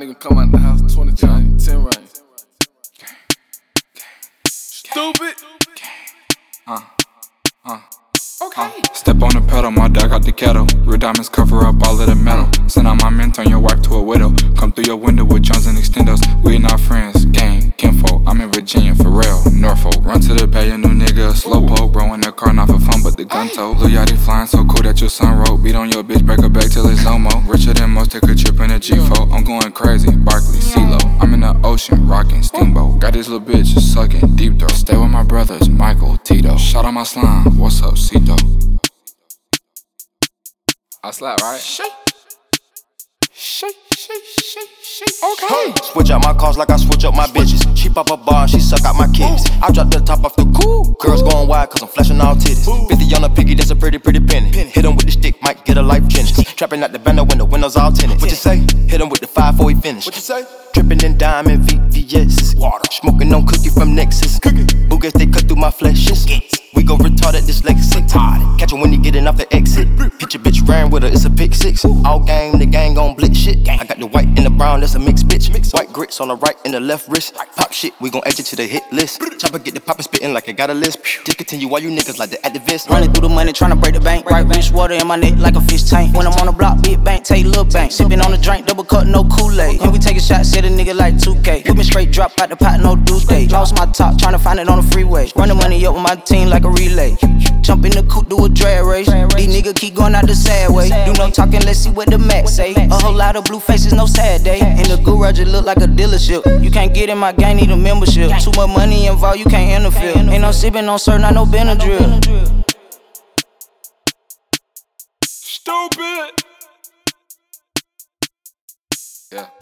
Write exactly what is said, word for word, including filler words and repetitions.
nigga come out the house, twenty chain, ten range. Stupid. Uh, uh. Okay. Uh, step on the pedal, my dog got the kettle. Real diamonds cover up all of the metal. Send out my men, turn your wife to a widow. Come through your window with Jones and extendos. We not friends, gang, kinfolk. I'm in Virginia, for real, Norfolk. Run to the bay, a new nigga, slowpoke. Bro in the car, not for fun, but the gun tote. Lil Yachty flying so cool that your son wrote. Beat on your bitch, break her back till it's no more. Richer than most, take a trip in a G four. I'm going crazy, Barkley, CeeLo. I'm in the ocean, rocking steamboat. Got this little bitch sucking deep throat. Stay with my brothers, Michael, Tito. Shout out my slime, what's up, Cito? I slap, right? Shake. Shake, shake, shake, shake. Okay. Switch out my cars like I switch up my bitches. She pop a bar and she suck out my kids. I drop the top off the cool. Girls going wild cause I'm flashing all titties. fifty on the piggy, that's a pretty, pretty penny. Hit him with the stick, might get a life change. Trapping out the bando when the windows all tinted. What you say? Hit him with the five before he finish. What you say? Dripping in diamond V V S. Water. Smoking on cookie from Nexus. Cookie. Boogers, they cut through my flesh. We go retarded dyslexic. Catch him when he getting off the exit. Hit your bitch ran with her, it's a pick six. All game, the gang gon' blitz shit. I got the white and the brown, that's a mixed bitch. White grits on the right and the left wrist. Pop shit, we gon' add you to the hit list. Chopper get the poppin' spittin' like I got a list. Just continue while you niggas like the activists. Running through the money, tryna break the bank. Right wrist water in my neck like a fish tank. When I'm on the block, big bank, take little bank. Sippin' on the drink, double cut, no Kool-Aid. And we taking shots, set a nigga like two K. Whippin' straight, drop out the pot, no due date. Lost my top, tryna find it on the freeway. Run the money up with my team like a relay. Jump in the coupe, do a drag race. These niggas keep going out the sad way. Do no talking, let's see what the max say. A whole lot of blue faces, no sad day. And the garage it look like a dealership. You can't get in my gang, need a membership. Too much money involved, you can't interfere. Ain't no sippin' on certain, I know Benadryl. Stupid. Yeah.